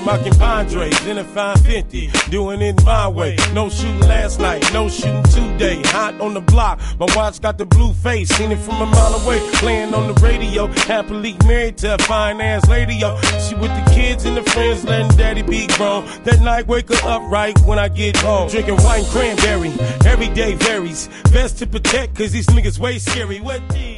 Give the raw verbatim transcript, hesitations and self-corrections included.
my compadres in a five fifty, doing it my way. No shooting last night, no shooting today. Hot on the block, my watch got the blue face. Seen it from a mile away, playing on the radio. Happily married to a fine ass lady, yo. She with the kids and the friends, letting daddy be grown. That night, wake her up right when I get home. Drinking white cranberry, every day varies. Best to protect, cause these niggas way scary. What the